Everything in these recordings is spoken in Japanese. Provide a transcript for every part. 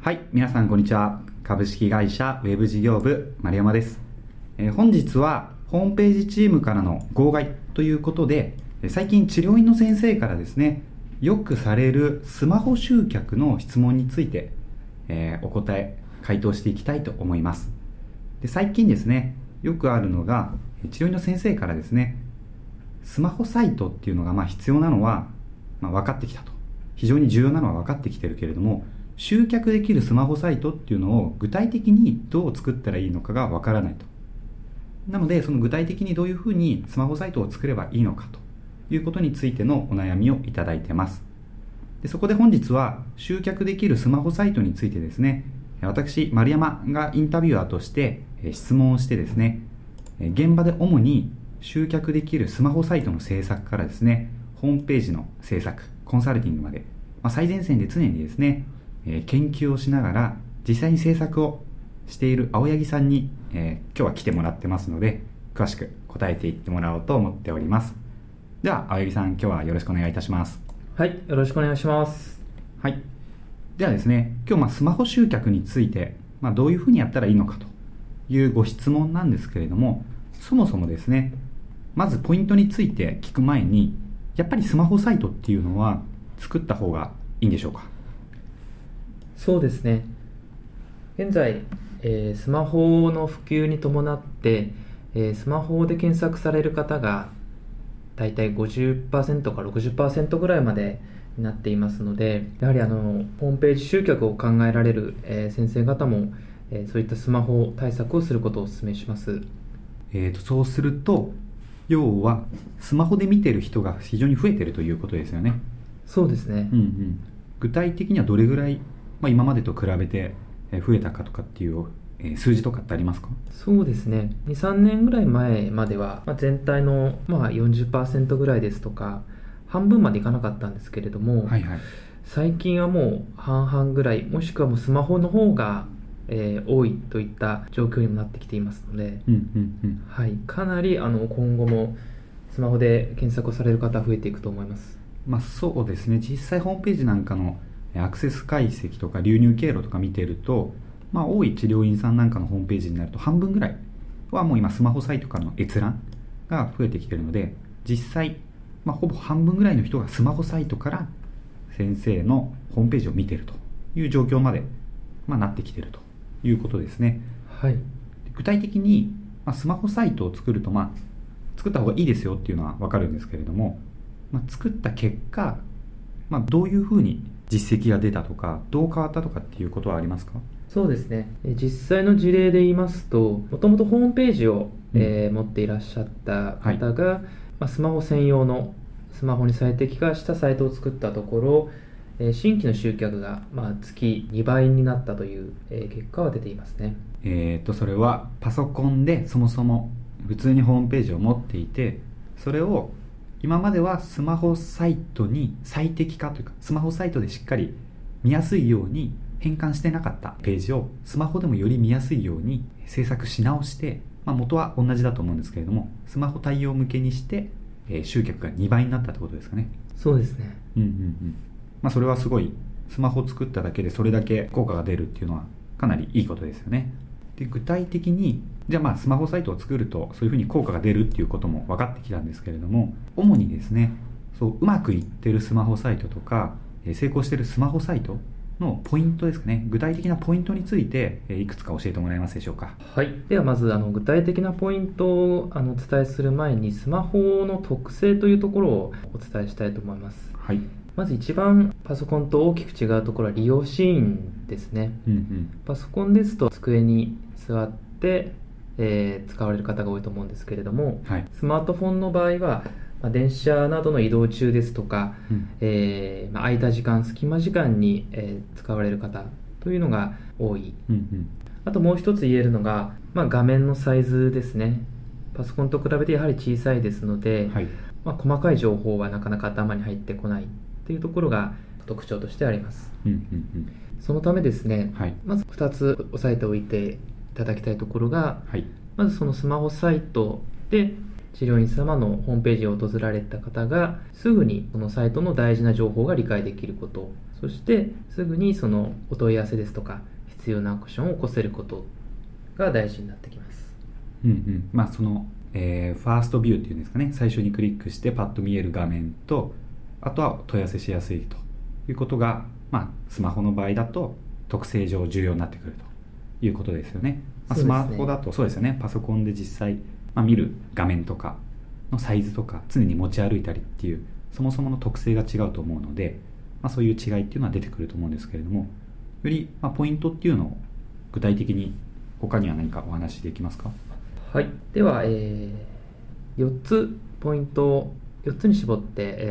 はい、皆さんこんにちは。株式会社ウェブ事業部丸山です。本日はホームページチームからの号外ということで、最近治療院の先生からですね、よくされるスマホ集客の質問について、回答していきたいと思います。で、最近ですね、よくあるのが治療院の先生からですね、スマホサイトっていうのが必要なのは分かってきたと、非常に重要なのは分かってきてるけれども、集客できるスマホサイトっていうのを具体的にどう作ったらいいのかが分からないと。なので、その具体的にどういうふうにスマホサイトを作ればいいのかということについてのお悩みをいただいてます。で、そこで本日は集客できるスマホサイトについてですね、私丸山がインタビュアーとして質問をしてですね、現場で主に集客できるスマホサイトの制作からですね、ホームページの制作、コンサルティングまで、最前線で常にですね、研究をしながら実際に制作をしている青柳さんに、今日は来てもらってますので、詳しく答えていってもらおうと思っております。では青柳さん、今日はよろしくお願いいたします。 はい、よろしくお願いします。 はい。ではですね、今日スマホ集客について、どういうふうにやったらいいのかというご質問なんですけれども、そもそもですね、まずポイントについて聞く前に、やっぱりスマホサイトっていうのは作った方がいいんでしょうか？ そうですね。現在、スマホの普及に伴って、スマホで検索される方がだいたい 50% から 60% ぐらいまでになっていますので、やはりホームページ集客を考えられる、先生方も、そういったスマホ対策をすることをお勧めします。 そうすると、要はスマホで見てる人が非常に増えてるということですよね。 そうですね。 具体的にはどれぐらい、今までと比べて増えたかとかっていう数字とかってありますか？ そうですね。2、3年ぐらい前までは、全体の40% ぐらいですとか、半分までいかなかったんですけれども、最近はもう半々ぐらい、もしくはもうスマホの方が、多いといった状況にもなってきていますので、かなり今後もスマホで検索をされる方は増えていくと思います。 そうですね。実際ホームページなんかのアクセス解析とか流入経路とか見てると、多い治療院さんなんかのホームページになると半分ぐらいはもう今スマホサイトからの閲覧が増えてきてるので、実際、ほぼ半分ぐらいの人がスマホサイトから先生のホームページを見てるという状況まで、なってきてるということですね。具体的に、スマホサイトを作ると、作った方がいいですよっていうのは分かるんですけれども、作った結果、どういうふうに実績が出たとか、どう変わったとかっていうことはありますか？ そうですね。実際の事例で言いますと、もともとホームページを、持っていらっしゃった方が、スマホ専用のスマホに最適化したサイトを作ったところ、新規の集客が、月2倍になったという、結果は出ていますね。 それはパソコンでそもそも普通にホームページを持っていて、それを今まではスマホサイトに最適化というか、スマホサイトでしっかり見やすいように変換してなかったページをスマホでもより見やすいように制作し直して、元は同じだと思うんですけれども、スマホ対応向けにして、集客が2倍になったってことですかね。 そうですね。 それはすごい、スマホを作っただけでそれだけ効果が出るっていうのはかなりいいことですよね。で、具体的にじゃあスマホサイトを作るとそういうふうに効果が出るっていうことも分かってきたんですけれども、主にですね、うまくいってるスマホサイトとか成功してるスマホサイトのポイントですかね。具体的なポイントについていくつか教えてもらえますでしょうか？ ではまず具体的なポイントをお伝えする前に、スマホの特性というところをお伝えしたいと思います。まず一番パソコンと大きく違うところは利用シーンですね。パソコンですと机に座って、使われる方が多いと思うんですけれども、スマートフォンの場合は、電車などの移動中ですとか、空いた時間、隙間時間に、使われる方というのが多い。あともう一つ言えるのが、画面のサイズですね。パソコンと比べてやはり小さいですので、細かい情報はなかなか頭に入ってこないというところが特徴としてあります。そのためですね、まず2つ押さえておいていただきたいところが、まずそのスマホサイトで治療院様のホームページを訪れた方がすぐにそのサイトの大事な情報が理解できること、 そしてすぐにそのお問い合わせですとか必要なアクションを起こせることが大事になってきます。 その、ファーストビューっていうんですかね、最初にクリックしてパッと見える画面と、あとは問い合わせしやすいということが、スマホの場合だと特性上重要になってくるということですよね。スマホだとそうですよね、パソコンで実際、見る画面とかのサイズとか常に持ち歩いたりっていうそもそもの特性が違うと思うので、そういう違いっていうのは出てくると思うんですけれども、より、ポイントっていうのを具体的に他には何かお話しできますか？ はい、では、4つポイントを4つに絞って、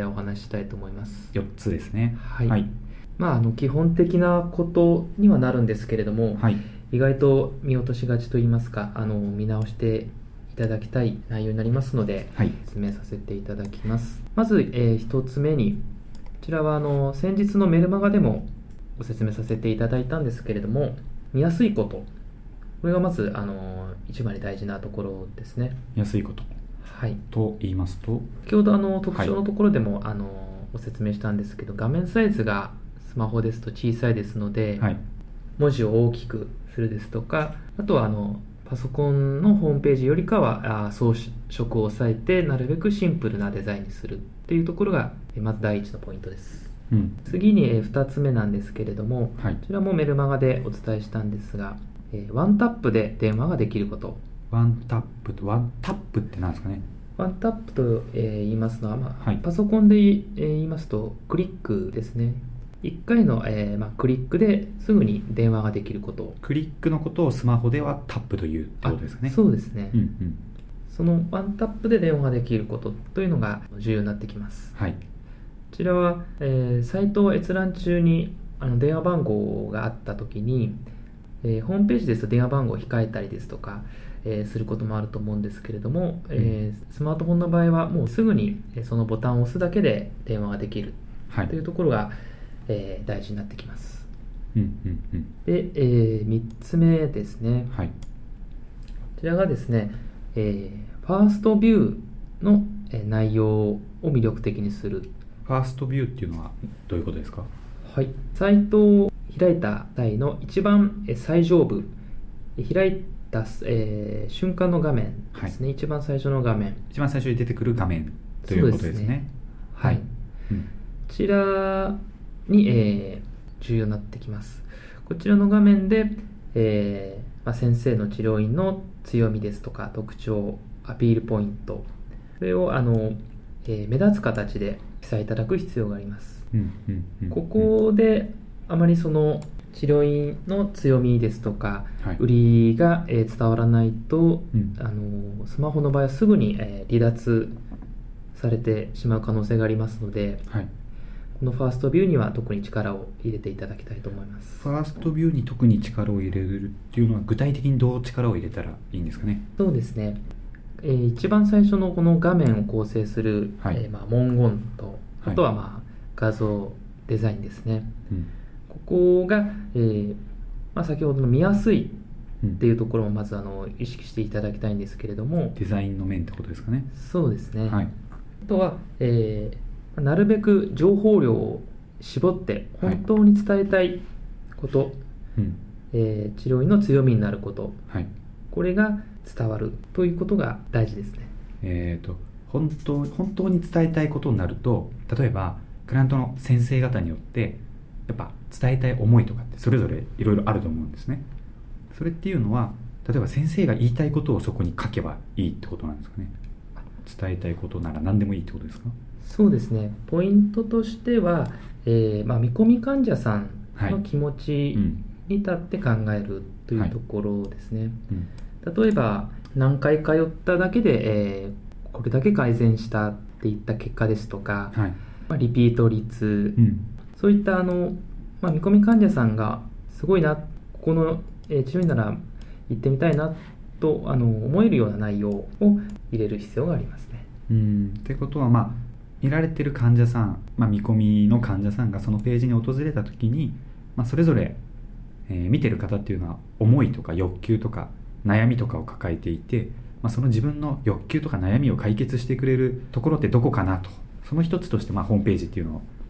お話ししたいと思います。 4つですね。 はい、基本的なことにはなるんですけれども、意外と見落としがちといいますか、見直していただきたい内容になりますので、説明させていただきます。まず、1つ目に、こちらは先日のメルマガでもご説明させていただいたんですけれども、見やすいこと、これがまず一番に大事なところですね。 見やすいこと、と言いますと、 先ほど特徴のところでも、ご説明したんですけど、画面サイズがスマホですと小さいですので、文字を大きくするですとか、あとはパソコンのホームページよりかは装飾を抑えてなるべくシンプルなデザインにするっていうところがまず第一のポイントです。次に2つ目なんですけれども、こちらもメルマガでお伝えしたんですが、ワンタップで電話ができること。ワンタップって何ですかね？ワンタップと言いますのは、パソコンで言いますとクリックですね。1回のクリックですぐに電話ができること。 クリックのことをスマホではタップというってことですかね？ そうですね。そのワンタップで電話ができることというのが重要になってきます。こちらは、サイト閲覧中に電話番号があったときに、ホームページですと電話番号を控えたりですとか、することもあると思うんですけれども、スマートフォンの場合はもうすぐにそのボタンを押すだけで電話ができるというところが、大事になってきます。で、3つ目ですね。こちらがですね、ファーストビューの内容を魅力的にする。 ファーストビューっていうのはどういうことですか？ サイトを開いた際の一番最上部、開いた、瞬間の画面ですね、一番最初の画面、 一番最初に出てくる画面ということですね。 こちらに、重要になってきます。こちらの画面で、先生の治療院の強みですとか特徴、アピールポイント、それを目立つ形で記載いただく必要があります。ここであまりその治療院の強みですとか、売りが伝わらないと、スマホの場合はすぐに離脱されてしまう可能性がありますので、このファーストビューには特に力を入れていただきたいと思います。 ファーストビューに特に力を入れるっていうのは具体的にどう力を入れたらいいんですかね？ そうですね、一番最初のこの画面を構成する、文言と、あとは画像デザインですね。ここが、先ほどの見やすいっていうところもまず意識していただきたいんですけれども、 デザインの面ってことですかね？そうですね。 あとは、なるべく情報量を絞って本当に伝えたいこと、治療院の強みになること、これが伝わるということが大事ですね。 本当に伝えたいことになると、例えばクライアントの先生方によってやっぱ伝えたい思いとかってそれぞれいろいろあると思うんですね。それっていうのは、例えば先生が言いたいことをそこに書けばいいってことなんですかね？伝えたいことなら何でもいいってことですか？ そうですね。ポイントとしては、見込み患者さんの気持ちに立って考えるというところですね。例えば何回通っただけで、これだけ改善したっていった結果ですとか、リピート率、そういった見込み患者さんがすごいな、ここの治療院なら行ってみたいなと思えるような内容を入れる必要がありますね。 ってことは、見られてる患者さん、見込みの患者さんがそのページに訪れた時に、それぞれ、見てる方っていうのは思いとか欲求とか悩みとかを抱えていて、その自分の欲求とか悩みを解決してくれるところってどこかなと、その一つとしてホームページっていうのを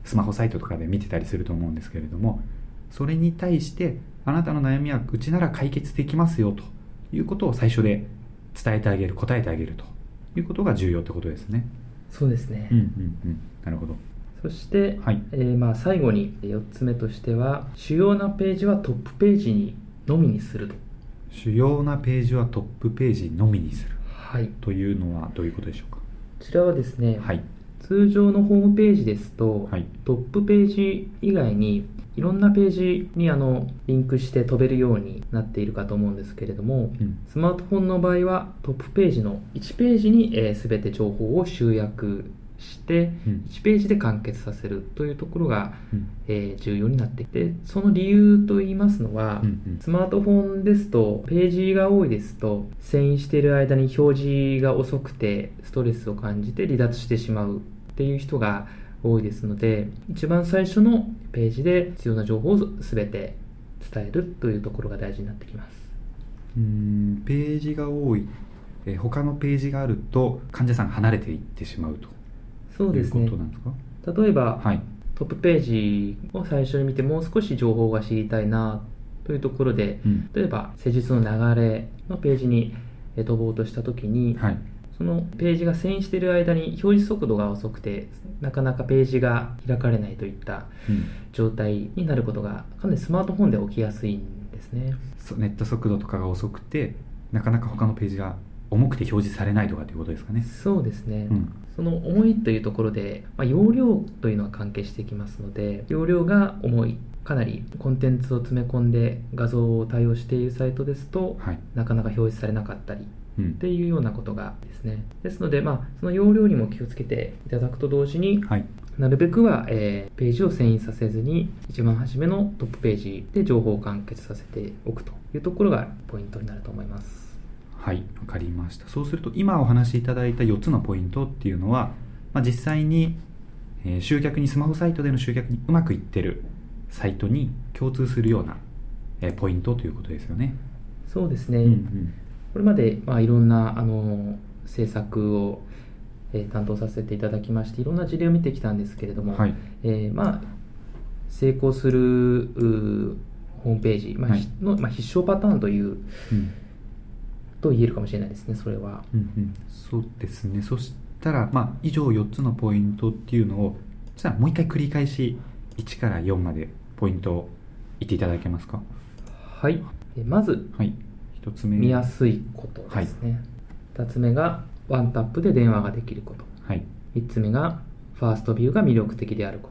スマホサイトとかで見てたりすると思うんですけれども、それに対してあなたの悩みはうちなら解決できますよということを最初で伝えてあげる、答えてあげるということが重要ってことですね。 そうですね。 なるほど。 そして、 はい、 最後に4つ目としては、主要なページはトップページにのみにすると。 主要なページはトップページのみにする、 はい、 というのはどういうことでしょうか。こちらはですね、 はい、 通常のホームページですと、 はい、 トップページ以外にいろんなページにリンクして飛べるようになっているかと思うんですけれども、スマートフォンの場合はトップページの1ページに全て情報を集約して1ページで完結させるというところが重要になってきて、その理由といいますのは、スマートフォンですとページが多いですと、遷移している間に表示が遅くてストレスを感じて離脱してしまうっていう人が多いですので、一番最初のページで必要な情報を全て伝えるというところが大事になってきます。 ページが多い、他のページがあると患者さんが離れていってしまうと。 そうですね。 いうことなんですか？ 例えば、 はい、 トップページを最初に見てもう少し情報が知りたいなというところで、例えば施術の流れのページに飛ぼうとしたときに、 はい、 そのページが遷移している間に表示速度が遅くてなかなかページが開かれないといった状態になることがかなりスマートフォンで起きやすいんですね。 ネット速度とかが遅くてなかなか他のページが重くて表示されないとかということですかね。 そうですね、その重いというところで、容量というのは関係してきますので、容量が重い、かなりコンテンツを詰め込んで画像を対応しているサイトですと、なかなか表示されなかったりっていうようなことがですね、ですので、その容量にも気をつけていただくと同時に、なるべくは、ページを遷移させずに一番初めのトップページで情報を完結させておくというところがポイントになると思います。 はい、わかりました。そうすると今お話しいただいた4つのポイントっていうのは、実際に、集客にスマホサイトでの集客にうまくいってるサイトに共通するような、ポイントということですよね。 そうですね、これまで、いろんな制作を、担当させていただきまして、いろんな事例を見てきたんですけれども、成功するホームページ、の必勝パターンという、と言えるかもしれないですね、それは。 そうですね。そしたら、以上4つのポイントっていうのを、じゃあもう一回繰り返し1から4までポイントを言っていただけますか？ はい。まず、 1つ目、 見やすいことですね。2つ目がワンタップで電話ができること。3つ目がファーストビューが魅力的であること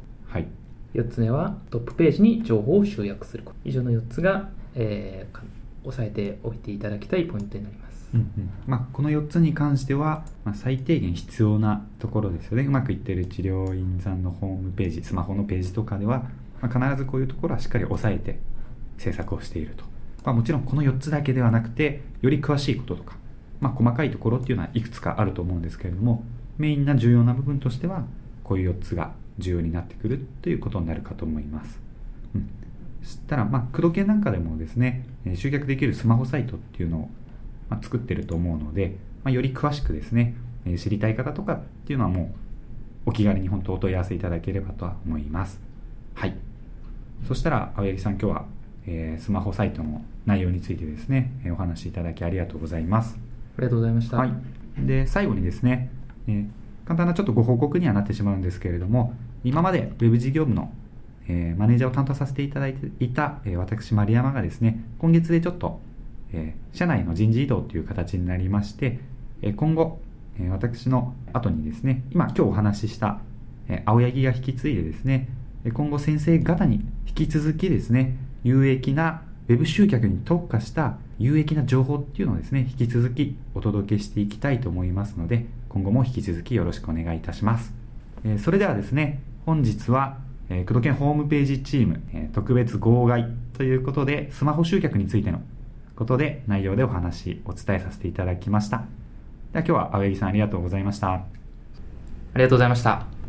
。4つ目はトップページに情報を集約すること。以上の4つが、押さえておいていただきたいポイントになります。 この4つに関しては、最低限必要なところですよね。うまくいっている治療院さんのホームページ、スマホのページとかでは、必ずこういうところはしっかり押さえて制作をしていると。もちろんこの4つだけではなくて、より詳しいこととか、細かいところっていうのはいくつかあると思うんですけれども、メインな重要な部分としてはこういう4つが重要になってくるということになるかと思います。そしたら、工藤研なんかでもですね、集客できるスマホサイトっていうのを、作ってると思うので、より詳しくですね、知りたい方とかっていうのはもうお気軽に本当お問い合わせいただければとは思います。そしたら青柳さん、今日は、スマホサイトの内容についてですね、お話しいただきありがとうございます。 ありがとうございました。 で、最後にですね、簡単なちょっとご報告にはなってしまうんですけれども、今までウェブ事業部のマネージャーを担当させていただいていた私丸山がですね、今月でちょっと社内の人事異動という形になりまして、今後私の後にですね、今日お話しした青柳が引き継いでですね、今後先生方に引き続きですね、有益なウェブ集客に特化した有益な情報っていうのをですね、引き続きお届けしていきたいと思いますので、今後も引き続きよろしくお願いいたします。それではですね、本日は工藤研ホームページチーム特別号外ということで、スマホ集客についてのことで内容でお伝えさせていただきました。では今日は青柳さんありがとうございました。 ありがとうございました。